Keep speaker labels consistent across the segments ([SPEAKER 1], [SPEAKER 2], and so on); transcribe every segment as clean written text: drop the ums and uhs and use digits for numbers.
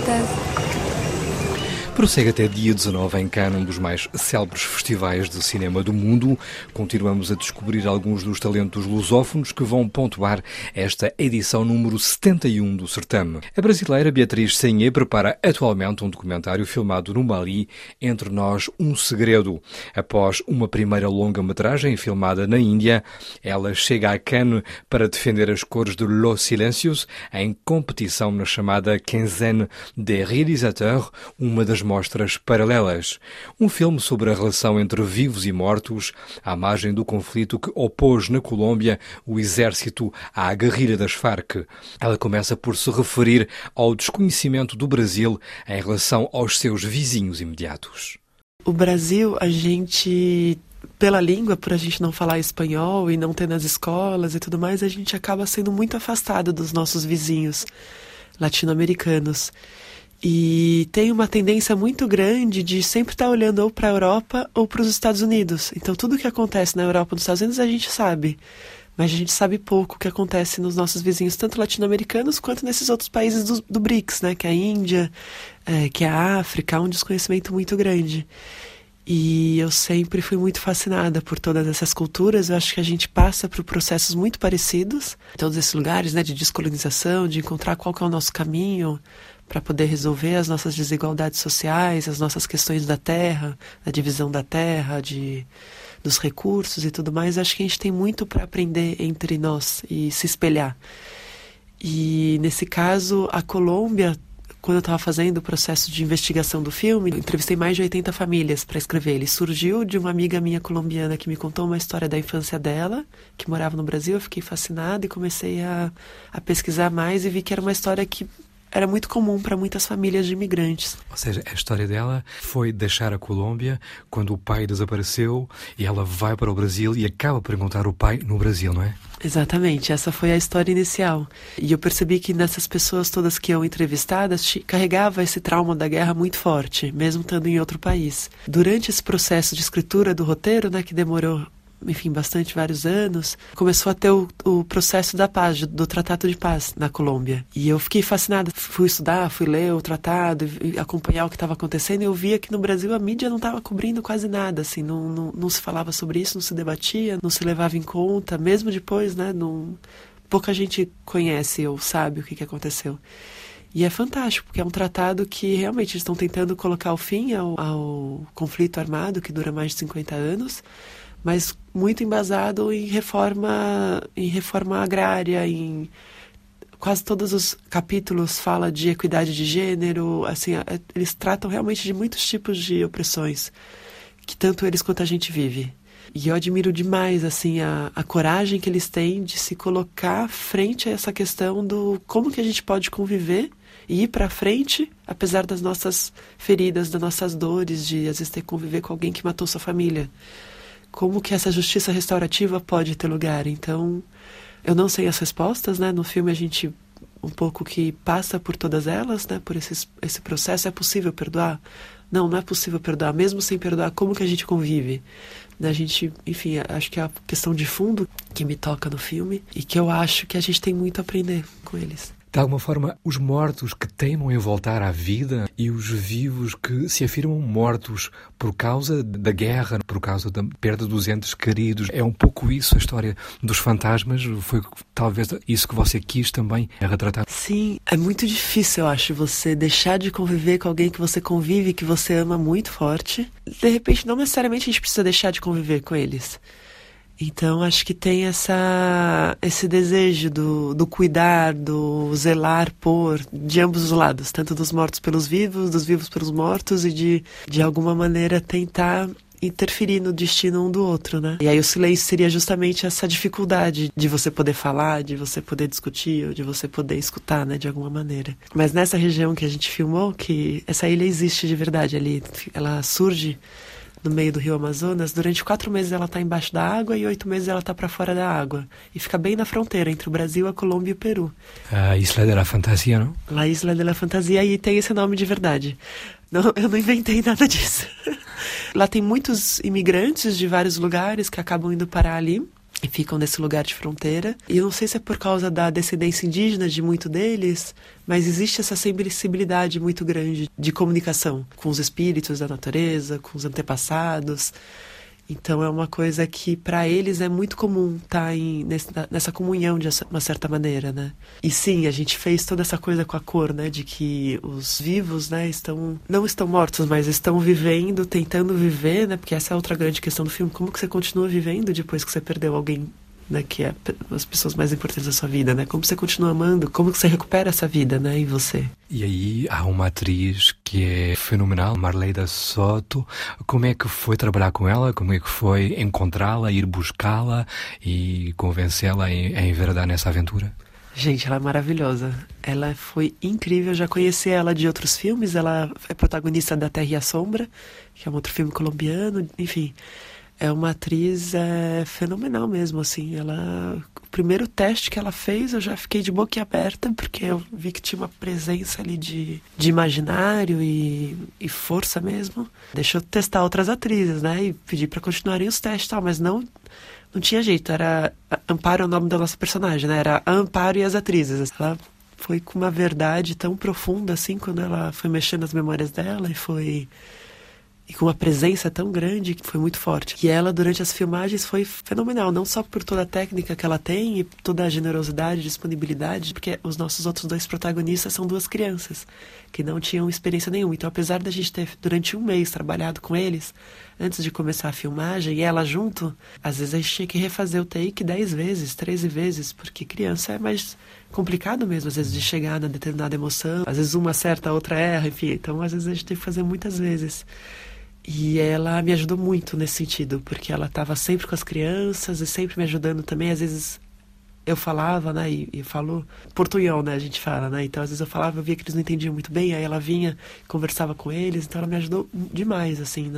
[SPEAKER 1] estás?
[SPEAKER 2] Prossegue até dia 19 em Cannes, um dos mais célebres festivais de cinema do mundo. Continuamos a descobrir alguns dos talentos lusófonos que vão pontuar esta edição número 71 do certame. A brasileira Beatriz Sainhé prepara atualmente um documentário filmado no Mali, Entre Nós um Segredo. Após uma primeira longa-metragem filmada na Índia, ela chega a Cannes para defender as cores de Los Silencios em competição na chamada Quinzaine des Réalisateurs, uma das mostras paralelas. Um filme sobre a relação entre vivos e mortos, à margem do conflito que opôs na Colômbia o exército à guerrilha das Farc. Ela começa por se referir ao desconhecimento do Brasil em relação aos seus vizinhos imediatos.
[SPEAKER 3] O Brasil, a gente, pela língua, por a gente não falar espanhol e não ter nas escolas e tudo mais, a gente acaba sendo muito afastado dos nossos vizinhos latino-americanos. E tem uma tendência muito grande de sempre estar olhando ou para a Europa ou para os Estados Unidos. Então tudo o que acontece na Europa e nos Estados Unidos a gente sabe, mas a gente sabe pouco o que acontece nos nossos vizinhos, tanto latino-americanos quanto nesses outros países do BRICS, né? Que é a Índia, que é a África, há um desconhecimento muito grande. E eu sempre fui muito fascinada por todas essas culturas. Eu acho que a gente passa por processos muito parecidos em todos esses lugares, né? De descolonização, de encontrar qual que é o nosso caminho para poder resolver as nossas desigualdades sociais, as nossas questões da terra, da divisão da terra, dos recursos e tudo mais. Acho que a gente tem muito para aprender entre nós e se espelhar. E nesse caso, a Colômbia, quando eu estava fazendo o processo de investigação do filme, eu entrevistei mais de 80 famílias para escrever. Ele surgiu de uma amiga minha colombiana que me contou uma história da infância dela, que morava no Brasil. Eu fiquei fascinada e comecei a pesquisar mais e vi que era uma história que era muito comum para muitas famílias de imigrantes.
[SPEAKER 2] Ou seja, a história dela foi deixar a Colômbia quando o pai desapareceu e ela vai para o Brasil e acaba por encontrar o pai no Brasil, não é?
[SPEAKER 3] Exatamente, essa foi a história inicial. E eu percebi que nessas pessoas todas que eu entrevistadas carregava esse trauma da guerra muito forte, mesmo estando em outro país. Durante esse processo de escritura do roteiro, né, que demorou, enfim, vários anos, começou a ter o processo da paz, do Tratado de Paz na Colômbia. E eu fiquei fascinada, fui estudar, fui ler o tratado, e acompanhar o que estava acontecendo, e eu via que no Brasil a mídia não estava cobrindo quase nada, assim, não se falava sobre isso, não se debatia, não se levava em conta, mesmo depois, né, pouca gente conhece ou sabe o que aconteceu. E é fantástico, porque é um tratado que realmente estão tentando colocar o fim ao conflito armado, que dura mais de 50 anos, mas muito embasado em reforma agrária, em quase todos os capítulos fala de equidade de gênero, assim, eles tratam realmente de muitos tipos de opressões, que tanto eles quanto a gente vive. E eu admiro demais, assim, a coragem que eles têm de se colocar frente a essa questão do como que a gente pode conviver e ir para frente, apesar das nossas feridas, das nossas dores, de às vezes ter que conviver com alguém que matou sua família. Como que essa justiça restaurativa pode ter lugar? Então, eu não sei as respostas, né? No filme a gente um pouco que passa por todas elas, né? Por esse processo. É possível perdoar? Não é possível perdoar. Mesmo sem perdoar, como que a gente convive? A gente, enfim, acho que é a questão de fundo que me toca no filme e que eu acho que a gente tem muito a aprender com eles.
[SPEAKER 2] De alguma forma, os mortos que teimam em voltar à vida e os vivos que se afirmam mortos por causa da guerra, por causa da perda dos entes queridos. É um pouco isso a história dos fantasmas? Foi talvez isso que você quis também retratar?
[SPEAKER 3] Sim, é muito difícil, eu acho, você deixar de conviver com alguém que você convive, que você ama muito forte. De repente, não necessariamente a gente precisa deixar de conviver com eles. Então, acho que tem esse desejo do cuidar, do zelar por, de ambos os lados, tanto dos mortos pelos vivos, dos vivos pelos mortos, e de alguma maneira tentar interferir no destino um do outro, né? E aí o silêncio seria justamente essa dificuldade de você poder falar, de você poder discutir, ou de você poder escutar, né, de alguma maneira. Mas nessa região que a gente filmou, que essa ilha existe de verdade ali, ela surge no meio do rio Amazonas, durante 4 meses ela está embaixo da água e 8 meses ela está para fora da água. E fica bem na fronteira entre o Brasil, a Colômbia e o Peru.
[SPEAKER 2] A Isla de la Fantasia, não?
[SPEAKER 3] A Isla de la Fantasia, e tem esse nome de verdade. Não, eu não inventei nada disso. Lá tem muitos imigrantes de vários lugares que acabam indo parar ali. e ficam nesse lugar de fronteira. E eu não sei se é por causa da descendência indígena de muito deles, mas existe essa sensibilidade muito grande de comunicação com os espíritos da natureza, com os antepassados. Então é uma coisa que para eles é muito comum estar nessa comunhão de uma certa maneira, né? E sim, a gente fez toda essa coisa com a cor, né? De que os vivos, né, não estão mortos, mas estão vivendo, tentando viver, né? Porque essa é outra grande questão do filme. Como que você continua vivendo depois que você perdeu alguém, né, que é as pessoas mais importantes da sua vida, né? Como você continua amando? Como que você recupera essa vida, né, em você?
[SPEAKER 2] E aí há uma atriz que é fenomenal, Marleida Soto. Como é que foi trabalhar com ela? Como é que foi encontrá-la, ir buscá-la e convencê-la a enveredar nessa aventura?
[SPEAKER 3] Gente, ela é maravilhosa. Ela foi incrível. Eu já conheci ela de outros filmes. Ela é protagonista da Terra e a Sombra, que é um outro filme colombiano. Enfim, é uma atriz fenomenal mesmo, assim. O primeiro teste que ela fez, eu já fiquei de boca aberta, porque eu vi que tinha uma presença ali de imaginário e força mesmo. Deixa eu testar outras atrizes, né? E pedir para continuarem os testes e tal, mas não tinha jeito. Era Amparo é o nome da nossa personagem, né? Era a Amparo e as atrizes. Ela foi com uma verdade tão profunda, assim, quando ela foi mexendo nas memórias dela e com uma presença tão grande que foi muito forte. E ela, durante as filmagens, foi fenomenal, não só por toda a técnica que ela tem e toda a generosidade, disponibilidade, porque os nossos outros 2 protagonistas são 2 crianças que não tinham experiência nenhuma. Então, apesar da gente ter, durante 1 mês, trabalhado com eles, antes de começar a filmagem, e ela junto, às vezes a gente tinha que refazer o take 10 vezes, 13 vezes, porque criança é mais complicado mesmo, às vezes, de chegar na determinada emoção. Às vezes uma acerta, a outra erra, enfim. Então, às vezes a gente tem que fazer muitas vezes. E ela me ajudou muito nesse sentido, porque ela estava sempre com as crianças e sempre me ajudando também. Às vezes eu falava, né, e falou portunhol, né, a gente fala, né. Então, às vezes eu falava, eu via que eles não entendiam muito bem, aí ela vinha, conversava com eles. Então, ela me ajudou demais, assim,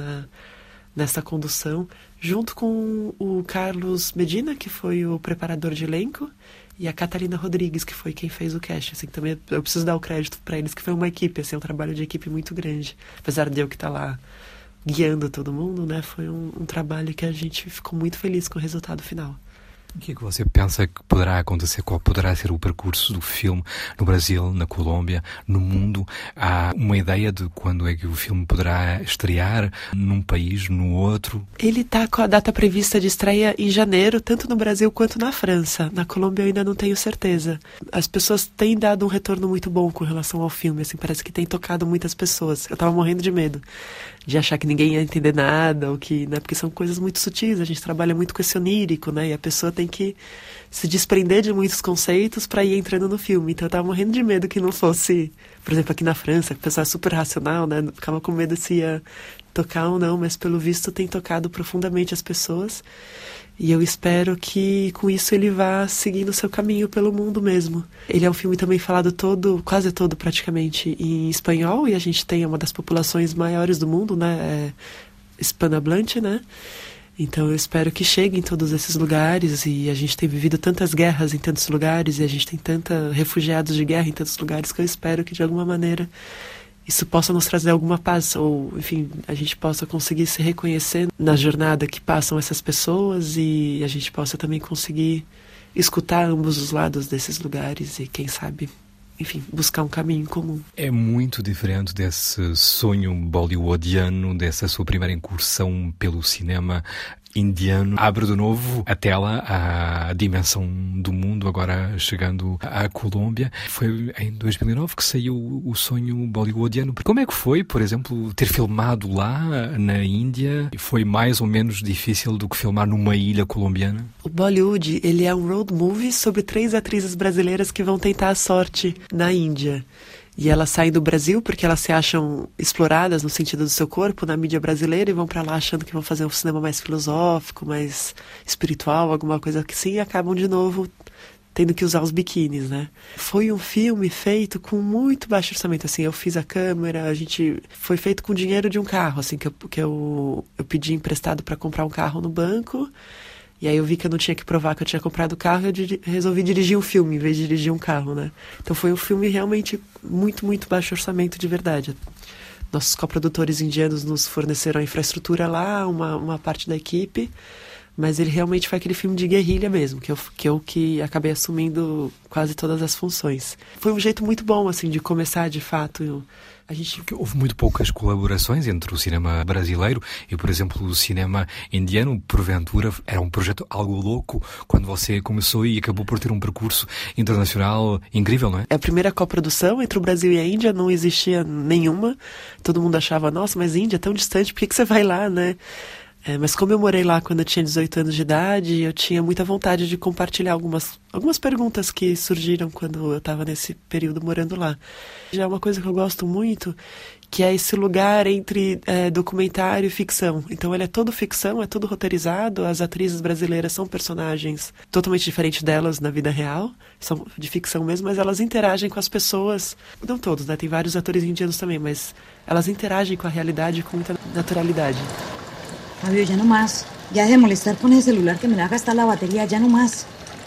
[SPEAKER 3] nessa condução, junto com o Carlos Medina, que foi o preparador de elenco, e a Catarina Rodrigues, que foi quem fez o cast. Assim, também eu preciso dar o crédito para eles, que foi uma equipe, assim, um trabalho de equipe muito grande. Apesar de eu que estar lá guiando todo mundo, né, foi um trabalho que a gente ficou muito feliz com o resultado final.
[SPEAKER 2] O que é que você pensa que poderá acontecer? Qual poderá ser o percurso do filme no Brasil, na Colômbia, no mundo? Há uma ideia de quando é que o filme poderá estrear num país, no outro?
[SPEAKER 3] Ele está com a data prevista de estreia em janeiro, tanto no Brasil quanto na França. Na Colômbia eu ainda não tenho certeza. As pessoas têm dado um retorno muito bom com relação ao filme, assim, parece que tem tocado muitas pessoas. Eu estava morrendo de medo de achar que ninguém ia entender nada, ou que, né, porque são coisas muito sutis, a gente trabalha muito com esse onírico, né, e a pessoa tem que se desprender de muitos conceitos para ir entrando no filme. Então eu tava morrendo de medo que não fosse, por exemplo, aqui na França, que o pessoal é super racional, né, ficava com medo se ia tocar ou não, mas pelo visto tem tocado profundamente as pessoas. E eu espero que com isso ele vá seguindo o seu caminho pelo mundo mesmo. Ele é um filme também falado quase todo praticamente em espanhol, e a gente tem uma das populações maiores do mundo, né, hispanohablante, né? Então eu espero que chegue em todos esses lugares, e a gente tem vivido tantas guerras em tantos lugares, e a gente tem tantos refugiados de guerra em tantos lugares, que eu espero que de alguma maneira isso possa nos trazer alguma paz, ou, enfim, a gente possa conseguir se reconhecer na jornada que passam essas pessoas, e a gente possa também conseguir escutar ambos os lados desses lugares e, quem sabe, enfim, buscar um caminho comum. É
[SPEAKER 2] muito diferente desse sonho bollywoodiano, dessa sua primeira incursão pelo cinema indiano. Abre de novo a tela à dimensão do mundo, agora chegando à Colômbia. Foi em 2009 que saiu o sonho bollywoodiano. Como é que foi, por exemplo, ter filmado lá na Índia? Foi mais ou menos difícil do que filmar numa ilha colombiana?
[SPEAKER 3] O Bollywood, ele é um road movie sobre 3 atrizes brasileiras que vão tentar a sorte na Índia. E elas saem do Brasil porque elas se acham exploradas no sentido do seu corpo na mídia brasileira, e vão pra lá achando que vão fazer um cinema mais filosófico, mais espiritual, alguma coisa assim, e acabam de novo tendo que usar os biquínis, né? Foi um filme feito com muito baixo orçamento, assim, eu fiz a câmera, foi feito com dinheiro de um carro, assim, que eu pedi emprestado para comprar um carro no banco. E aí eu vi que eu não tinha que provar que eu tinha comprado o carro, eu resolvi dirigir um filme em vez de dirigir um carro, né? Então foi um filme realmente muito, muito baixo orçamento de verdade. Nossos coprodutores indianos nos forneceram a infraestrutura lá, uma parte da equipe, Mas ele realmente foi aquele filme de guerrilha mesmo, que eu acabei assumindo quase todas as funções. Foi um jeito muito bom, assim, de começar, de fato.
[SPEAKER 2] Porque houve muito poucas colaborações entre o cinema brasileiro e, por exemplo, o cinema indiano. Porventura, era um projeto algo louco quando você começou e acabou por ter um percurso internacional incrível, não é?
[SPEAKER 3] A primeira coprodução entre o Brasil e a Índia não existia nenhuma. Todo mundo achava, nossa, mas Índia é tão distante, por que você vai lá, né? Mas como eu morei lá quando eu tinha 18 anos de idade, eu tinha muita vontade de compartilhar algumas perguntas que surgiram quando eu estava nesse período morando lá. Já é uma coisa que eu gosto muito, que é esse lugar entre documentário e ficção. Então ele é todo ficção, é tudo roteirizado, as atrizes brasileiras são personagens totalmente diferentes delas na vida real, são de ficção mesmo, mas elas interagem com as pessoas, não todos, né? Tem vários atores indianos também, mas elas interagem com a realidade com muita naturalidade.
[SPEAKER 1] Fabio, ya no más. Ya deje de molestar con ese celular que me va a gastar la batería, ya no más.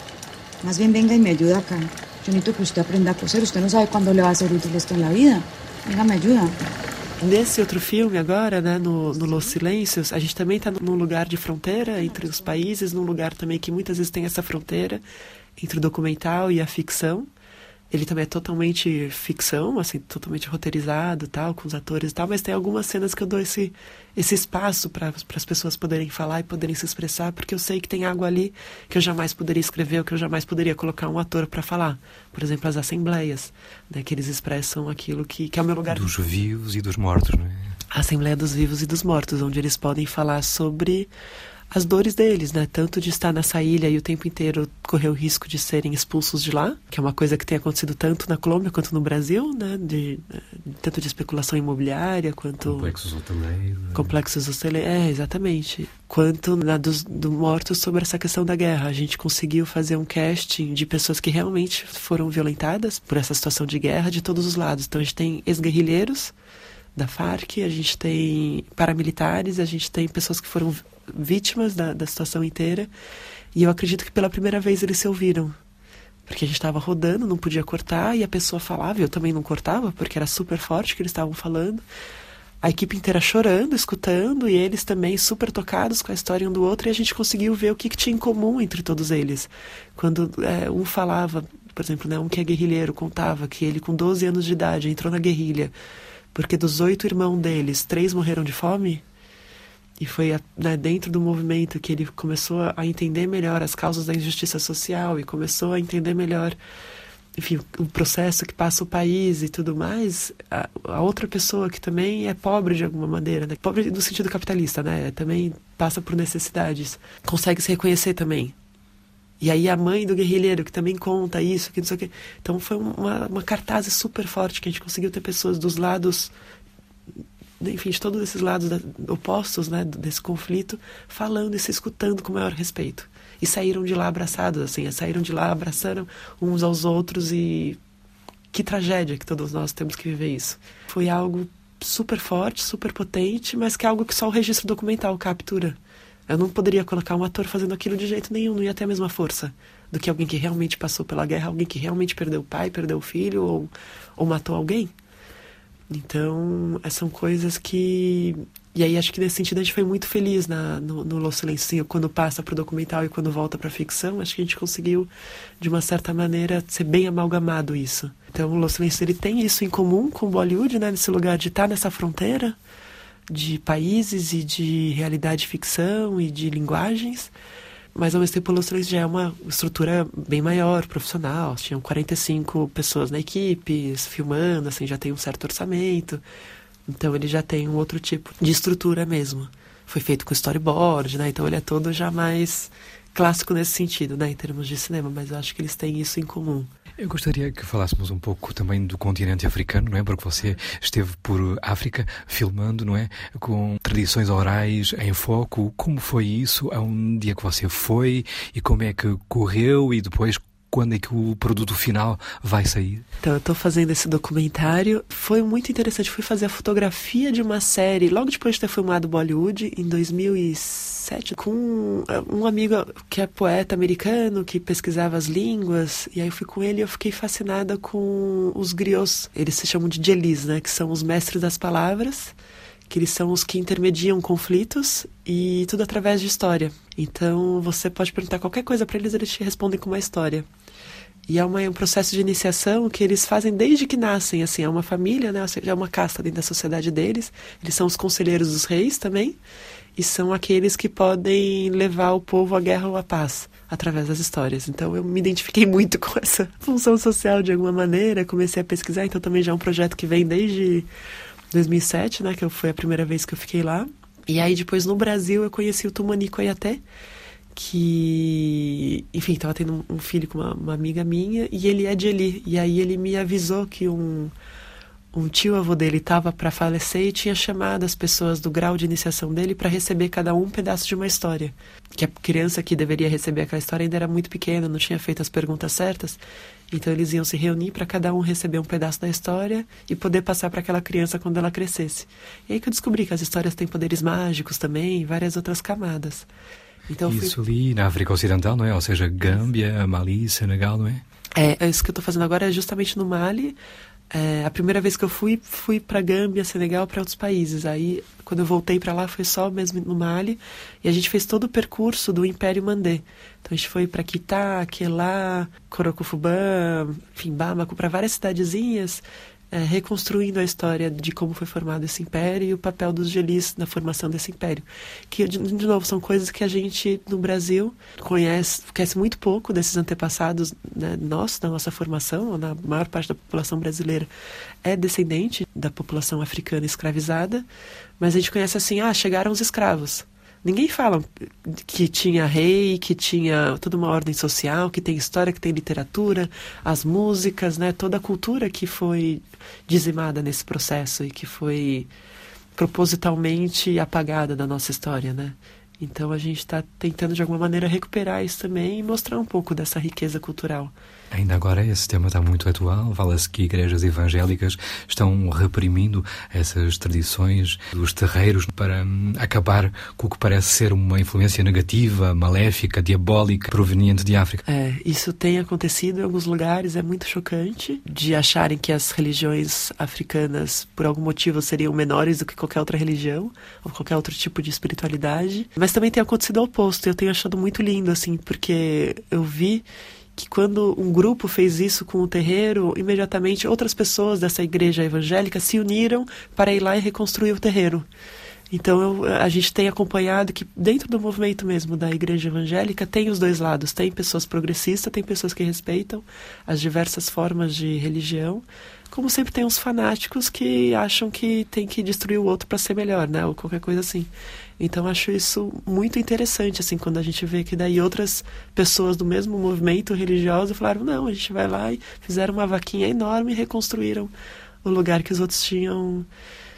[SPEAKER 1] Más bien venga y me ayuda acá. Yo necesito que usted aprenda a coser. Usted no sabe cuándo le va a ser útil esto en la vida. Venga, me ayuda.
[SPEAKER 3] Nesse outro filme agora, né, no Los Silêncios, a gente também está num lugar de fronteira entre os países, num lugar também que muitas vezes tem essa fronteira entre o documental e a ficção. Ele também é totalmente ficção, assim, totalmente roteirizado, tal, com os atores e tal, mas tem algumas cenas que eu dou esse espaço para as pessoas poderem falar e poderem se expressar, porque eu sei que tem algo ali que eu jamais poderia escrever, ou que eu jamais poderia colocar um ator para falar. Por exemplo, as assembleias, né, que eles expressam aquilo que é o meu lugar.
[SPEAKER 2] Dos vivos e dos mortos, não é?
[SPEAKER 3] A Assembleia dos Vivos e dos Mortos, onde eles podem falar sobre as dores deles, né? Tanto de estar nessa ilha e o tempo inteiro correr o risco de serem expulsos de lá, que é uma coisa que tem acontecido tanto na Colômbia quanto no Brasil, né? Tanto de especulação imobiliária quanto...
[SPEAKER 2] Complexos hoteleiros.
[SPEAKER 3] Complexos hoteleiros, exatamente. Quanto dos mortos sobre essa questão da guerra. A gente conseguiu fazer um casting de pessoas que realmente foram violentadas por essa situação de guerra de todos os lados. Então a gente tem ex-guerrilheiros da FARC, a gente tem paramilitares, a gente tem pessoas que foram vítimas da situação inteira, e eu acredito que pela primeira vez eles se ouviram, porque a gente estava rodando, não podia cortar, e a pessoa falava, eu também não cortava, porque era super forte o que eles estavam falando, a equipe inteira chorando, escutando, e eles também super tocados com a história um do outro, e a gente conseguiu ver o que tinha em comum entre todos eles. Quando um falava, por exemplo, né, um que é guerrilheiro, contava que ele com 12 anos de idade entrou na guerrilha, porque dos 8 irmãos deles, 3 morreram de fome. E foi, né, dentro do movimento que ele começou a entender melhor as causas da injustiça social e começou a entender melhor, enfim, o processo que passa o país e tudo mais. A outra pessoa que também é pobre de alguma maneira, né? Pobre no sentido capitalista, né? Também passa por necessidades, consegue se reconhecer também. E aí a mãe do guerrilheiro, que também conta isso, que não sei o quê. Então foi uma cartaz super forte, que a gente conseguiu ter pessoas dos lados, enfim, de todos esses lados opostos, né, desse conflito, falando e se escutando com o maior respeito. E saíram de lá abraçados, assim, saíram de lá, abraçaram uns aos outros, e que tragédia que todos nós temos que viver isso. Foi algo super forte, super potente, mas que é algo que só o registro documental captura. Eu não poderia colocar um ator fazendo aquilo de jeito nenhum, não ia ter a mesma força do que alguém que realmente passou pela guerra, alguém que realmente perdeu o pai, perdeu o filho ou matou alguém. Então, são coisas que... E aí acho que nesse sentido a gente foi muito feliz no Los Silêncios, quando passa para o documental e quando volta para a ficção. Acho que a gente conseguiu, de uma certa maneira, ser bem amalgamado isso. Então o Los Silêncios, ele tem isso em comum com Bollywood, né, nesse lugar de estar nessa fronteira de países e de realidade, ficção e de linguagens, mas ao mesmo tempo o Los Silêncios já é uma estrutura bem maior, profissional. Tinham 45 pessoas na equipe, filmando, assim, já tem um certo orçamento, então ele já tem um outro tipo de estrutura mesmo. Foi feito com storyboard, né, então ele é todo já mais clássico nesse sentido, né, em termos de cinema, mas eu acho que eles têm isso em comum.
[SPEAKER 2] Eu gostaria que falássemos um pouco também do continente africano, não é? Porque você esteve por África filmando, não é? Com tradições orais em foco. Como foi isso? Há um dia que você foi e como é que correu e depois quando é que o produto final vai sair?
[SPEAKER 3] Então, eu estou fazendo esse documentário. Foi muito interessante. Fui fazer a fotografia de uma série, logo depois de ter filmado Bollywood, em 2007, com um amigo que é poeta americano, que pesquisava as línguas. E aí eu fui com ele e eu fiquei fascinada com os griots. Eles se chamam de Djelis, né? Que são os mestres das palavras, que eles são os que intermediam conflitos e tudo através de história. Então, você pode perguntar qualquer coisa para eles te respondem com uma história. E é um processo de iniciação que eles fazem desde que nascem, assim, é uma família, né? Ou seja, é uma casta dentro da sociedade deles. Eles são os conselheiros dos reis também, e são aqueles que podem levar o povo à guerra ou à paz, através das histórias. Então eu me identifiquei muito com essa função social de alguma maneira, comecei a pesquisar, então também já é um projeto que vem desde 2007, né? Que foi a primeira vez que eu fiquei lá. E aí depois no Brasil eu conheci o Tumani Coyaté, que, enfim, estava tendo um filho com uma amiga minha, e ele é de Eli. E aí ele me avisou que um tio-avô dele estava para falecer e tinha chamado as pessoas do grau de iniciação dele para receber cada um pedaço de uma história. Que a criança que deveria receber aquela história ainda era muito pequena, não tinha feito as perguntas certas. Então eles iam se reunir para cada um receber um pedaço da história e poder passar para aquela criança quando ela crescesse. E aí que eu descobri que as histórias têm poderes mágicos também, e várias outras camadas. Então,
[SPEAKER 2] isso ali na África Ocidental, não é? Ou seja, Gâmbia, Mali, Senegal, não é?
[SPEAKER 3] Isso que eu estou fazendo agora é justamente no Mali. A primeira vez que eu fui para Gâmbia, Senegal, para outros países. Aí, quando eu voltei para lá, foi só mesmo no Mali. E a gente fez todo o percurso do Império Mandé. Então, a gente foi para Quitá, Quelá, Corocofubã, enfim, Bamako, para várias cidadezinhas, reconstruindo a história de como foi formado esse império e o papel dos gelis na formação desse império. Que, de novo, são coisas que a gente, no Brasil, conhece muito pouco desses antepassados, né, da nossa formação. Na maior parte da população brasileira é descendente da população africana escravizada, mas a gente conhece assim, chegaram os escravos. Ninguém fala que tinha rei, que tinha toda uma ordem social, que tem história, que tem literatura, as músicas, né? Toda a cultura que foi dizimada nesse processo e que foi propositalmente apagada da nossa história, né? Então a gente está tentando de alguma maneira recuperar isso também e mostrar um pouco dessa riqueza cultural.
[SPEAKER 2] Ainda agora esse tema está muito atual. Fala-se que igrejas evangélicas estão reprimindo essas tradições dos terreiros para acabar com o que parece ser uma influência negativa, maléfica, diabólica, proveniente de África.
[SPEAKER 3] Isso tem acontecido em alguns lugares, é muito chocante de acharem que as religiões africanas, por algum motivo, seriam menores do que qualquer outra religião ou qualquer outro tipo de espiritualidade. Mas também tem acontecido o oposto. Eu tenho achado muito lindo, assim, porque eu vi que quando um grupo fez isso com o terreiro, imediatamente outras pessoas dessa igreja evangélica se uniram para ir lá e reconstruir o terreiro. Então a gente tem acompanhado que dentro do movimento mesmo da igreja evangélica tem os dois lados. Tem pessoas progressistas, tem pessoas que respeitam as diversas formas de religião. Como sempre tem uns fanáticos que acham que tem que destruir o outro para ser melhor, né? Ou qualquer coisa assim. Então acho isso muito interessante, assim, quando a gente vê que daí outras pessoas do mesmo movimento religioso falaram, não, a gente vai lá e fizeram uma vaquinha enorme e reconstruíram o lugar que os outros tinham.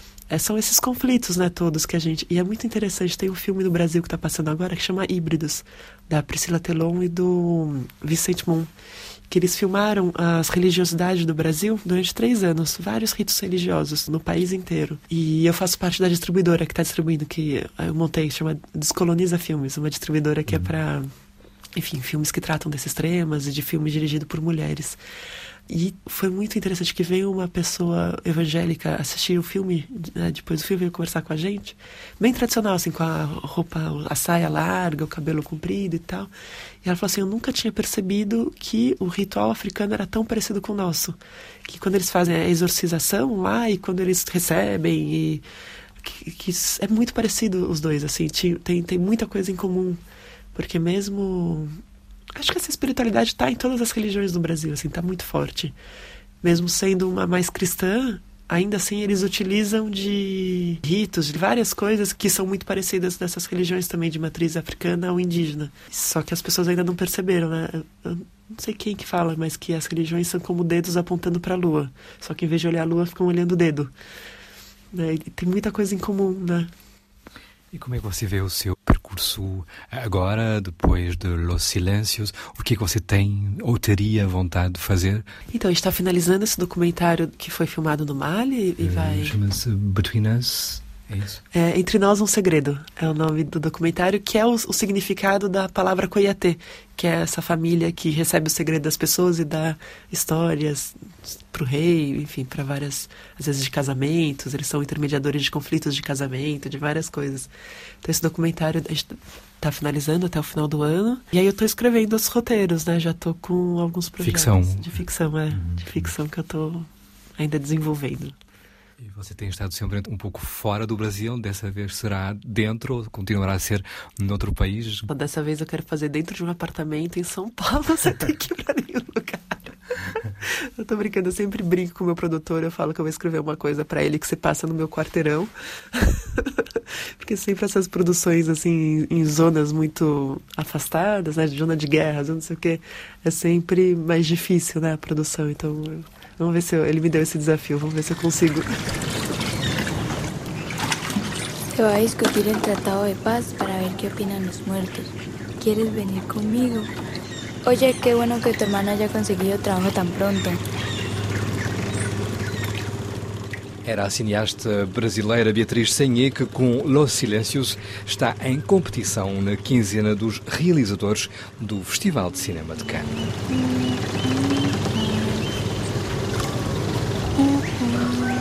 [SPEAKER 3] São esses conflitos, né, todos que a gente... E é muito interessante, tem um filme no Brasil que está passando agora que chama Híbridos, da Priscila Telon e do Vicente Mon, que eles filmaram as religiosidades do Brasil durante 3 anos, vários ritos religiosos no país inteiro. E eu faço parte da distribuidora que está distribuindo, que eu montei, chama Descoloniza Filmes, uma distribuidora que é para, enfim, filmes que tratam desses temas e de filmes dirigidos por mulheres. E foi muito interessante que veio uma pessoa evangélica assistir o filme, né, depois do filme veio conversar com a gente, bem tradicional, assim, com a roupa, a saia larga, o cabelo comprido e tal. E ela falou assim, eu nunca tinha percebido que o ritual africano era tão parecido com o nosso. Que quando eles fazem a exorcização lá e quando eles recebem, e que é muito parecido os dois, assim, tem muita coisa em comum. Porque mesmo... Acho que essa espiritualidade está em todas as religiões do Brasil, assim, está muito forte. Mesmo sendo uma mais cristã, ainda assim eles utilizam de ritos, de várias coisas que são muito parecidas dessas religiões também de matriz africana ou indígena. Só que as pessoas ainda não perceberam, né? Eu não sei quem que fala, mas que as religiões são como dedos apontando para a lua. Só que em vez de olhar a lua, ficam olhando o dedo. Né? E tem muita coisa em comum, né?
[SPEAKER 2] E como é que você vê o seu percurso agora, depois de Los Silêncios? O que é que você tem ou teria vontade de fazer?
[SPEAKER 3] Então, a gente está finalizando esse documentário que foi filmado no Mali e vai...
[SPEAKER 2] Chama-se Between Us. É isso?
[SPEAKER 3] Entre Nós um Segredo é o nome do documentário, que é o significado da palavra Coyatê, que é essa família que recebe o segredo das pessoas e dá histórias para o rei, enfim, para várias, às vezes de casamentos, eles são intermediadores de conflitos de casamento, de várias coisas. Então esse documentário a gente está finalizando até o final do ano, e aí eu estou escrevendo os roteiros, né? Já estou com alguns projetos de ficção, de ficção que eu estou ainda desenvolvendo.
[SPEAKER 2] E você tem estado sempre um pouco fora do Brasil, dessa vez será dentro ou continuará a ser noutro país?
[SPEAKER 3] Dessa vez eu quero fazer dentro de um apartamento em São Paulo, você tem que ir para nenhum lugar. Eu tô brincando, eu sempre brinco com o meu produtor, eu falo que eu vou escrever uma coisa para ele que se passa no meu quarteirão. Porque sempre essas produções assim em zonas muito afastadas, né, de zona de guerra, não sei o que, é sempre mais difícil, né, a produção, então... Vamos ver se ele me deu esse desafio, vamos ver se eu consigo.
[SPEAKER 4] Se va a discutir el tratado de paz para ver qué opinan los muertos. ¿Quieres venir conmigo? Oye, qué bueno que tu hermano haya conseguido trabajo tan pronto.
[SPEAKER 2] Era a cineasta brasileira Beatriz Saigné que, com Los Silêncios, está em competição na quinzena dos realizadores do Festival de Cinema de Cannes.